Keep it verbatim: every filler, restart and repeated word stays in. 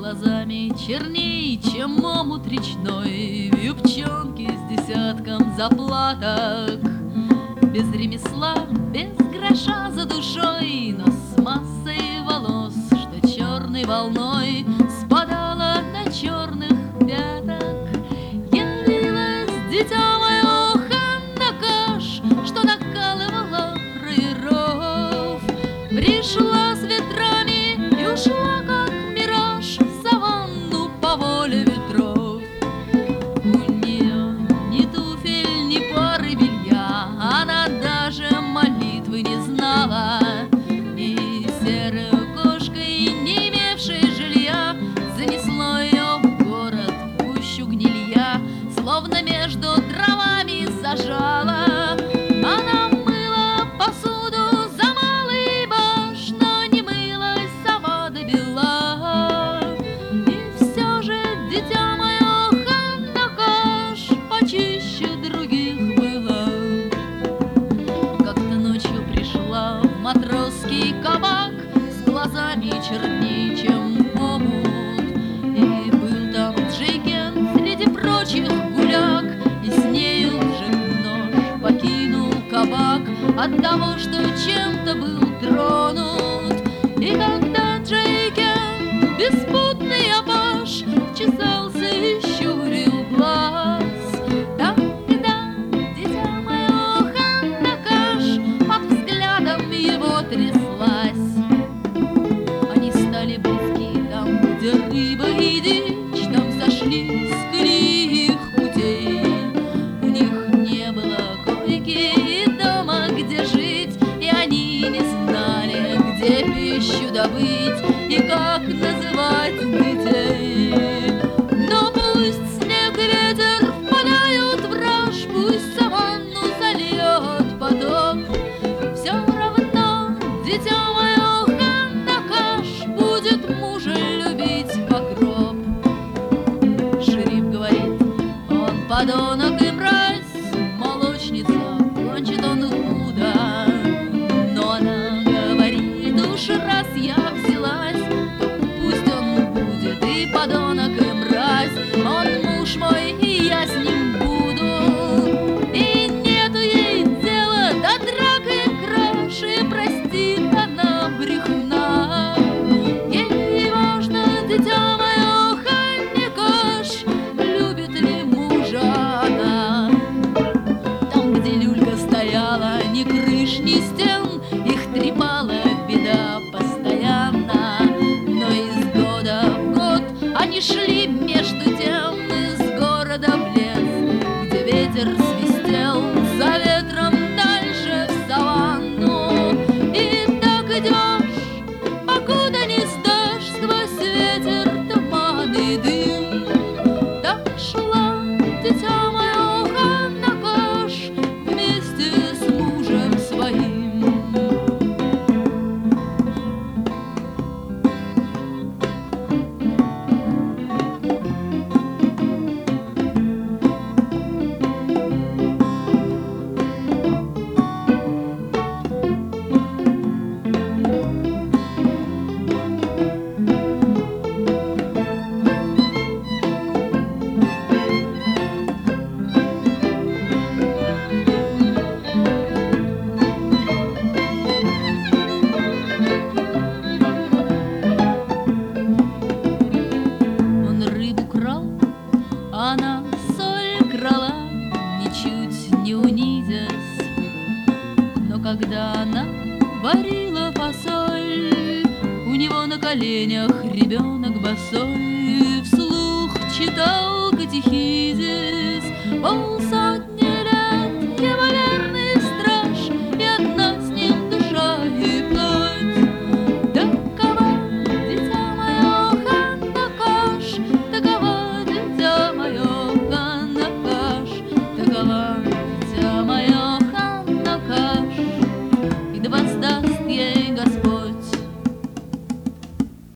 глазами черней, чем омут речной, в юбчонке с десятком заплаток, без ремесла, без гроша за душой, но с массой волос, что черной волной спадала на черных пяток. Явилась дитя мое Ханна Каш, что накалывала фраеров, пришла с ветрами и ушла, как мираж, в саванну по воле ветров. У нее ни туфель, ни пары белья, она даже молитвы не знала, и серою кошкой, не имевшей жилья, занесло ее в город, в гущу гнилья, словно между дровами зажала. Она мыла посуду за малый баш, но не мылась сама до бела. И все же, дитя мое, Ханна Каш почище других была. Как-то ночью пришла в матросский кабак с глазами черней, чем омут, и был там Джейкен среди прочих гуляк, и с нею Джек-нож покинул кабак от того, что чем-то был тронут. И когда Джейкен, беспутный апаш, чесался и щурил глаз, тогда дитя мое Ханна Каш под взглядом его тряслась. Они стали близки там, где рыба и дичь, там сошлись колеи их путей. У них не было койки и дома, где жить, и они не знали, где пищу добыть и как называть детей. Но пусть снег и ветер впадают в раж, пусть саванну зальет поток, все равно, дитя мое, Ханна Каш будет мужа любить по гроб. Шериф говорит, он подонок и мразь, молочница, кончит он худо. Но она говорит, уж раз я взялась, то пусть он будет и подонок, и мразь. Он муж мой, и я с ним буду. И нету ей дела до драк и краж, и простит она брехна. Ей важно, дитя мое, Ханне Каш, любит ли мужа она. Там, где люлька стояла, ни крыш, ни стен, их трепала беда постоянно. Но из года в год они шли между тем из города в лес, где ветер свистел за ветром дальше в саванну. И так идешь, покуда не сдашь сквозь ветер, туман и дым. Так шла дитя мое Ханна Каш вместе с мужем своим. Он рыбу крал, она соль крала, ничуть не унизясь. Но когда она варила фасоль, у него на коленях ребенок босой вслух читал катехизис. О,